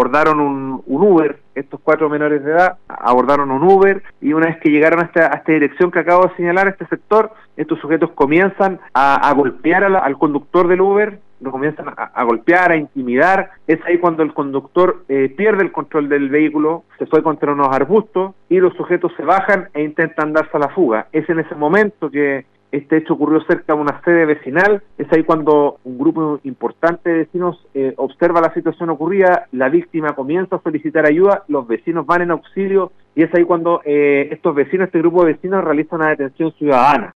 abordaron un Uber. Estos 4 menores de edad abordaron un Uber, y una vez que llegaron a esta dirección que acabo de señalar, este sector, estos sujetos comienzan a golpear al conductor del Uber, lo comienzan a golpear, a intimidar. Es ahí cuando el conductor pierde el control del vehículo, se fue contra unos arbustos, y los sujetos se bajan e intentan darse a la fuga. Es en ese momento que este hecho ocurrió cerca de una sede vecinal. Es ahí cuando un grupo importante de vecinos observa la situación ocurrida, la víctima comienza a solicitar ayuda, los vecinos van en auxilio, y es ahí cuando estos vecinos, este grupo de vecinos, realiza una detención ciudadana.